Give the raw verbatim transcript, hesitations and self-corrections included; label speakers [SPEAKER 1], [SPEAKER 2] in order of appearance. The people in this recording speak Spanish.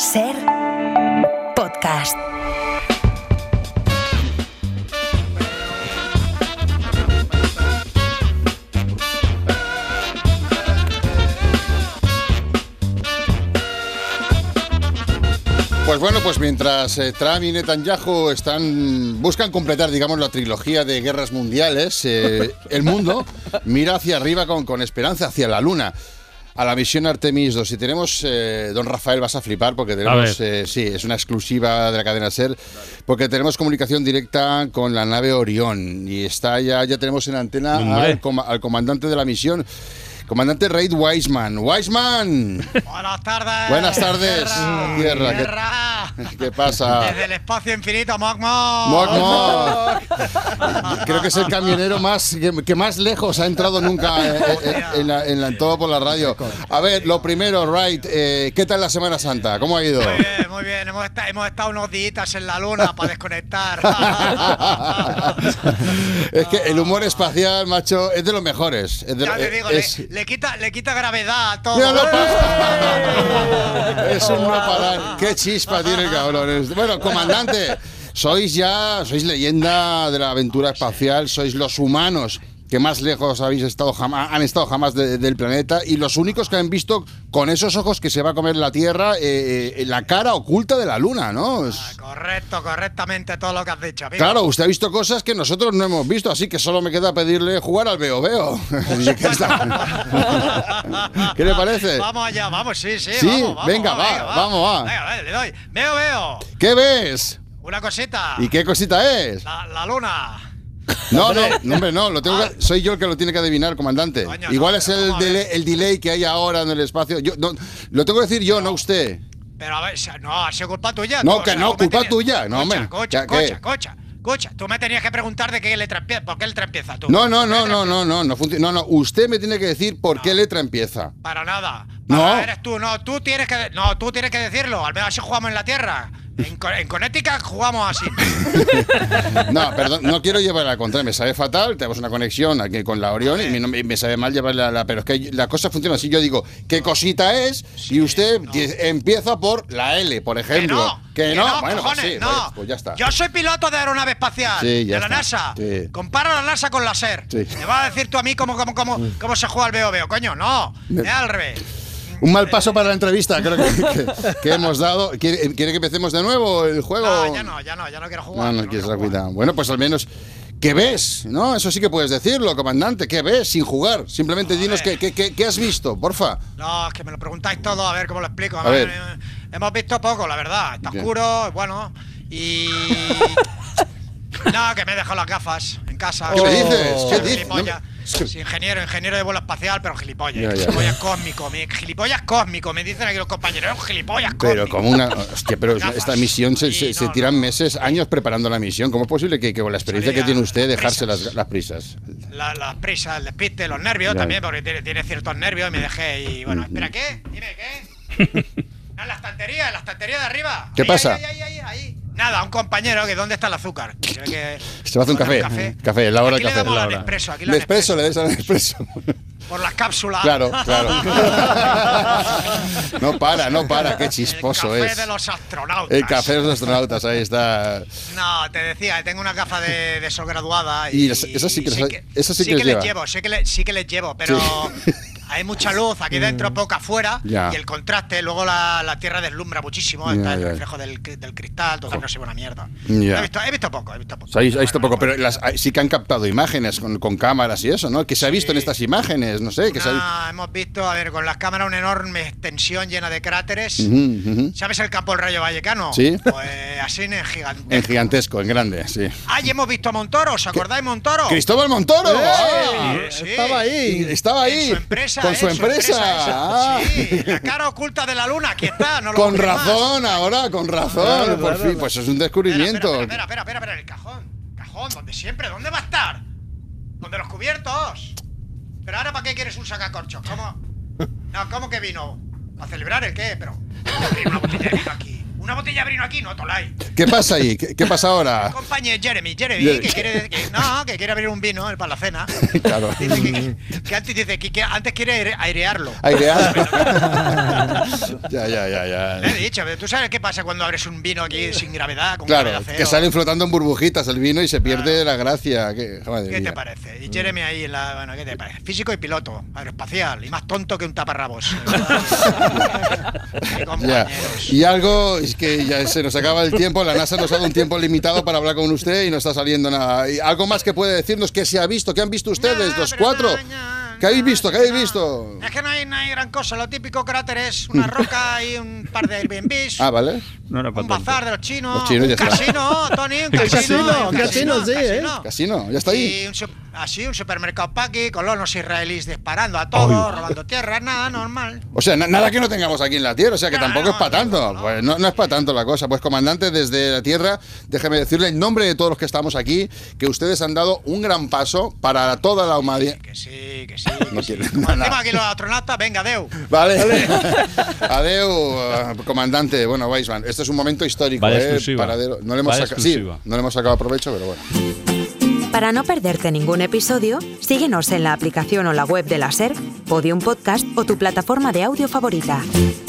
[SPEAKER 1] Ser podcast.
[SPEAKER 2] Pues bueno, pues mientras eh, Trump y Netanyahu están buscan completar, digamos, la trilogía de guerras mundiales, eh, el mundo mira hacia arriba con, con esperanza, hacia la luna, a la misión Artemis dos. Y tenemos, eh, don Rafael, vas a flipar porque tenemos, eh, sí, es una exclusiva de la cadena SER, porque tenemos comunicación directa con la nave Orión y está ya, ya tenemos en antena al, com al comandante de la misión. Comandante Reid Wiseman. ¡Wiseman!
[SPEAKER 3] Buenas tardes.
[SPEAKER 2] Buenas tardes.
[SPEAKER 3] Tierra.
[SPEAKER 2] Tierra.
[SPEAKER 3] Tierra.
[SPEAKER 2] ¿Qué, ¿Qué pasa?
[SPEAKER 3] Desde el espacio infinito, Moc Moc.
[SPEAKER 2] Moc Moc. Creo que es el camionero más que, que más lejos ha entrado nunca en, en, en, la, en, la, en todo por la radio. A ver, lo primero, Reid, eh, ¿qué tal la Semana Santa? ¿Cómo ha ido?
[SPEAKER 3] Muy bien, muy bien. Hemos, está, hemos estado unos días en la luna para desconectar.
[SPEAKER 2] Es que el humor espacial, macho, es de los mejores. Es de,
[SPEAKER 3] ya te digo,
[SPEAKER 2] es,
[SPEAKER 3] le, le, quita, le quita gravedad a todo.
[SPEAKER 2] No es un no parar. Qué chispa tiene el cabrón. Bueno, comandante, sois ya, sois leyenda de la aventura espacial, sois los humanos que más lejos habéis estado jamás, han estado jamás de, del planeta y los únicos que han visto con esos ojos que se va a comer la Tierra eh, la cara oculta de la Luna, ¿no?
[SPEAKER 3] Ah, correcto, correctamente todo lo que has dicho, amigo.
[SPEAKER 2] Claro, usted ha visto cosas que nosotros no hemos visto, así que solo me queda pedirle jugar al Veo Veo. ¿Qué le parece?
[SPEAKER 3] Vamos allá, vamos, sí, sí,
[SPEAKER 2] sí,
[SPEAKER 3] vamos, vamos,
[SPEAKER 2] venga,
[SPEAKER 3] vamos,
[SPEAKER 2] va,
[SPEAKER 3] venga, va.
[SPEAKER 2] vamos, va.
[SPEAKER 3] Venga, vale, le doy. Veo, veo.
[SPEAKER 2] ¿Qué ves?
[SPEAKER 3] Una cosita.
[SPEAKER 2] ¿Y qué cosita es?
[SPEAKER 3] La, la luna.
[SPEAKER 2] No, no, no, hombre, no, lo tengo que, soy yo el que lo tiene que adivinar, comandante.
[SPEAKER 3] Coño,
[SPEAKER 2] Igual
[SPEAKER 3] no,
[SPEAKER 2] es el delay, el delay que hay ahora en el espacio. Yo, no, lo tengo que decir yo, no, no usted.
[SPEAKER 3] Pero a ver, no, ha sido culpa tuya.
[SPEAKER 2] No,
[SPEAKER 3] tú,
[SPEAKER 2] que
[SPEAKER 3] o sea,
[SPEAKER 2] no, culpa
[SPEAKER 3] tenías...
[SPEAKER 2] tuya. No, hombre.
[SPEAKER 3] Cocha, cocha, cocha, cocha. Tú me tenías que preguntar de qué letra empieza. ¿Por qué letra empieza tú?
[SPEAKER 2] No, no, no, no, no, no, no, no, no. Usted me tiene que decir por no. qué letra empieza.
[SPEAKER 3] Para nada.
[SPEAKER 2] No.
[SPEAKER 3] Para eres tú, no, tú tienes que, no, tú tienes que decirlo. Al menos así jugamos en la Tierra. En, en Connecticut jugamos así.
[SPEAKER 2] No, perdón, no quiero llevar la contraria. Me sabe fatal. Tenemos una conexión aquí con la Orión y me, me sabe mal llevarla. La, pero es que la cosa funciona así. Yo digo, ¿qué cosita es? Sí, y usted no. empieza por la L, por ejemplo.
[SPEAKER 3] Que no,
[SPEAKER 2] que
[SPEAKER 3] que
[SPEAKER 2] no.
[SPEAKER 3] no
[SPEAKER 2] Bueno,
[SPEAKER 3] cojones,
[SPEAKER 2] pues sí,
[SPEAKER 3] no.
[SPEAKER 2] Pues, pues ya está.
[SPEAKER 3] Yo soy piloto de aeronave espacial,
[SPEAKER 2] sí,
[SPEAKER 3] de la
[SPEAKER 2] está.
[SPEAKER 3] NASA.
[SPEAKER 2] Sí.
[SPEAKER 3] Compara la NASA con la SER. Sí. ¿Me vas a decir tú a mí cómo, cómo, cómo, cómo se juega el Veo Veo? Coño, no. Es al revés.
[SPEAKER 2] Un mal paso para la entrevista, creo que, que, que hemos dado. ¿Quiere, ¿Quiere que empecemos de nuevo el juego?
[SPEAKER 3] No, ya no, ya no, ya no quiero jugar.
[SPEAKER 2] No, no, no quieres la cuidado. Bueno, pues al menos, ¿qué ves? ¿No? Eso sí que puedes decirlo, comandante. ¿Qué ves sin jugar? Simplemente no, dinos qué, qué, qué, qué has visto, porfa.
[SPEAKER 3] No, es que me lo preguntáis todo, a ver cómo lo explico.
[SPEAKER 2] A a ver.
[SPEAKER 3] Hemos visto poco, la verdad. Está
[SPEAKER 2] Bien.
[SPEAKER 3] oscuro, bueno. Y. No, que me he dejado las gafas en casa.
[SPEAKER 2] ¿Qué
[SPEAKER 3] oh.
[SPEAKER 2] me dices? ¿Qué dices?
[SPEAKER 3] Gilipollas. Sí, ingeniero, ingeniero de vuelo espacial, pero gilipollas.
[SPEAKER 2] Ya, ya,
[SPEAKER 3] gilipollas
[SPEAKER 2] ya.
[SPEAKER 3] cósmico, me, gilipollas cósmico, me dicen aquí los compañeros, es un gilipollas cósmico.
[SPEAKER 2] Pero como una. Hostia, pero
[SPEAKER 3] Gafas.
[SPEAKER 2] esta misión se, se,
[SPEAKER 3] Sí,
[SPEAKER 2] se
[SPEAKER 3] no,
[SPEAKER 2] tiran
[SPEAKER 3] no.
[SPEAKER 2] meses, años preparando la misión. ¿Cómo es posible que, que con la experiencia
[SPEAKER 3] Salía,
[SPEAKER 2] que tiene usted dejarse
[SPEAKER 3] prisas.
[SPEAKER 2] las, las prisas?
[SPEAKER 3] La, las prisas, el despiste, los nervios
[SPEAKER 2] Ya.
[SPEAKER 3] también, porque tiene, tiene ciertos nervios y me dejé y bueno, espera, ¿qué? Dime, ¿qué? No, en la estantería, en la estantería de arriba.
[SPEAKER 2] ¿Qué
[SPEAKER 3] ahí,
[SPEAKER 2] pasa?
[SPEAKER 3] Ahí, ahí, ahí, ahí. Nada, un compañero que ¿dónde está el azúcar? Se ve que
[SPEAKER 2] Se va a hacer un café.
[SPEAKER 3] café.
[SPEAKER 2] Café, la hora
[SPEAKER 3] aquí
[SPEAKER 2] del café.
[SPEAKER 3] le damos
[SPEAKER 2] la
[SPEAKER 3] al
[SPEAKER 2] hora.
[SPEAKER 3] Nespresso, aquí
[SPEAKER 2] El
[SPEAKER 3] le
[SPEAKER 2] expreso, le des al expreso.
[SPEAKER 3] Por las cápsulas.
[SPEAKER 2] Claro, claro. No para, no para, qué chisposo
[SPEAKER 3] el café
[SPEAKER 2] es.
[SPEAKER 3] de los astronautas.
[SPEAKER 2] El café de los astronautas, ahí está.
[SPEAKER 3] No, te decía, tengo una gafa de, de sobregraduada y,
[SPEAKER 2] Y esa- esa sí que
[SPEAKER 3] y
[SPEAKER 2] les-
[SPEAKER 3] que,
[SPEAKER 2] esa sí
[SPEAKER 3] sí
[SPEAKER 2] que
[SPEAKER 3] que
[SPEAKER 2] les
[SPEAKER 3] les
[SPEAKER 2] lleva.
[SPEAKER 3] llevo, sí que, le, sí que les llevo, pero
[SPEAKER 2] Sí.
[SPEAKER 3] hay mucha luz aquí dentro, poca afuera,
[SPEAKER 2] Ya.
[SPEAKER 3] y el contraste, luego la, la tierra deslumbra muchísimo,
[SPEAKER 2] Ya,
[SPEAKER 3] está el
[SPEAKER 2] ya.
[SPEAKER 3] reflejo del, del cristal, todo no se ve una mierda.
[SPEAKER 2] Ya.
[SPEAKER 3] He, visto, he visto poco, he visto poco.
[SPEAKER 2] O sea, hay, hay visto
[SPEAKER 3] Bueno,
[SPEAKER 2] poco, pero
[SPEAKER 3] bueno.
[SPEAKER 2] las, hay- sí que han captado imágenes con, con cámaras y eso, ¿no? ¿Qué se ha visto
[SPEAKER 3] Sí.
[SPEAKER 2] en estas imágenes? No sé, que se ha...
[SPEAKER 3] Ah, hemos visto, a ver, con las cámaras una enorme extensión llena de cráteres.
[SPEAKER 2] Ujú, ujú.
[SPEAKER 3] ¿Sabes el campo del Rayo Vallecano?
[SPEAKER 2] Sí.
[SPEAKER 3] Pues así en gigante.
[SPEAKER 2] En gigantesco, en grande, sí.
[SPEAKER 3] Ah, y hemos visto a Montoro, ¿os acordáis Montoro?
[SPEAKER 2] ¡Cristóbal Montoro! ¡Ah!
[SPEAKER 3] Sí.
[SPEAKER 4] Estaba ahí.
[SPEAKER 2] Estaba ahí.
[SPEAKER 3] En su empresa,
[SPEAKER 2] con
[SPEAKER 3] eh,
[SPEAKER 2] su
[SPEAKER 3] en
[SPEAKER 2] empresa.
[SPEAKER 3] esa.
[SPEAKER 2] Ah.
[SPEAKER 3] Sí, la cara oculta de la luna, aquí está. No lo
[SPEAKER 2] Con
[SPEAKER 3] busques más.
[SPEAKER 2] razón, ahora, con razón.
[SPEAKER 4] Claro,
[SPEAKER 2] por
[SPEAKER 4] claro.
[SPEAKER 2] fin, pues es un
[SPEAKER 3] Espera,
[SPEAKER 2] descubrimiento.
[SPEAKER 3] Espera, espera, espera, espera, espera, el cajón. Cajón, donde siempre, ¿dónde va a estar? ¿Donde los cubiertos? Pero ahora, ¿para qué quieres un sacacorchos? ¿Cómo? No, ¿cómo que vino? ¿A celebrar el qué? Pero. Una botella de vino aquí. Una botella de vino aquí, no, Tolai.
[SPEAKER 2] ¿Qué pasa ahí? ¿Qué, qué pasa ahora?
[SPEAKER 3] Compañero Jeremy, Jeremy,
[SPEAKER 2] Jeremy.
[SPEAKER 3] que quiere, que, no, que quiere abrir un vino eh, para la cena.
[SPEAKER 2] Claro.
[SPEAKER 3] Dice que, que antes dice que, que antes quiere aire- airearlo.
[SPEAKER 2] Airear. ya, ya, ya, ya.
[SPEAKER 3] Le he dicho, pero ¿tú sabes qué pasa cuando abres un vino aquí sin gravedad? Con
[SPEAKER 2] Claro,
[SPEAKER 3] gravedad cero?
[SPEAKER 2] que salen flotando en burbujitas el vino y se pierde
[SPEAKER 3] Claro.
[SPEAKER 2] la gracia. ¿Qué, madre
[SPEAKER 3] ¿Qué
[SPEAKER 2] mía.
[SPEAKER 3] te parece? Y Jeremy ahí en la. Bueno, ¿qué te parece? Físico y piloto, aeroespacial, y más tonto que un taparrabos. Qué
[SPEAKER 2] Ya.
[SPEAKER 3] compañeros.
[SPEAKER 2] Y algo, es que ya se nos acaba el tiempo, la NASA nos ha dado un tiempo limitado para hablar con usted y no está saliendo nada. ¿Y algo más que puede decirnos que se ha visto? ¿Qué han visto ustedes,
[SPEAKER 3] No,
[SPEAKER 2] los
[SPEAKER 3] pero
[SPEAKER 2] cuatro?
[SPEAKER 3] no, no,
[SPEAKER 2] ¿Qué habéis
[SPEAKER 3] no,
[SPEAKER 2] visto?
[SPEAKER 3] es
[SPEAKER 2] ¿Qué
[SPEAKER 3] que
[SPEAKER 2] habéis
[SPEAKER 3] no.
[SPEAKER 2] visto?
[SPEAKER 3] Es que no hay, no hay gran cosa, lo típico cráter es una roca y un par de Airbnbs.
[SPEAKER 2] Ah, vale.
[SPEAKER 4] No era
[SPEAKER 3] Un
[SPEAKER 4] para tanto.
[SPEAKER 3] bazar de los chinos,
[SPEAKER 2] Los chinos, ya
[SPEAKER 3] un
[SPEAKER 2] está.
[SPEAKER 3] casino, Tony, un
[SPEAKER 4] Un
[SPEAKER 3] casino,
[SPEAKER 4] casino,
[SPEAKER 3] un
[SPEAKER 4] un casino, sí, ¿eh?
[SPEAKER 3] casino.
[SPEAKER 2] Casino, ya está ahí.
[SPEAKER 3] Y un, sup- así, un supermercado paqui, colonos israelíes disparando a todos, robando tierras, nada, normal.
[SPEAKER 2] O sea, na- nada que no tengamos aquí en la Tierra, o sea que
[SPEAKER 3] Claro,
[SPEAKER 2] tampoco es para tanto.
[SPEAKER 3] no, no.
[SPEAKER 2] Pues no, no es para tanto la cosa. Pues comandante, desde la Tierra, déjeme decirle en nombre de todos los que estamos aquí que ustedes han dado un gran paso para toda la humanidad.
[SPEAKER 3] Que sí, que sí.
[SPEAKER 2] No
[SPEAKER 3] que sí.
[SPEAKER 2] quiere
[SPEAKER 3] Como
[SPEAKER 2] nada.
[SPEAKER 3] decimos aquí los astronautas, venga, Deu.
[SPEAKER 2] Vale. Adeu, uh, comandante. Bueno, Weisman, este es un momento histórico.
[SPEAKER 4] Vaya
[SPEAKER 2] ¿eh?
[SPEAKER 4] exclusiva.
[SPEAKER 2] Paradero. No le hemos
[SPEAKER 4] Vaya
[SPEAKER 2] saca- sí,
[SPEAKER 4] exclusiva.
[SPEAKER 2] no le hemos sacado provecho, pero bueno.
[SPEAKER 1] Para no perderte ningún episodio, síguenos en la aplicación o la web de la SER, Podium Podcast o tu plataforma de audio favorita.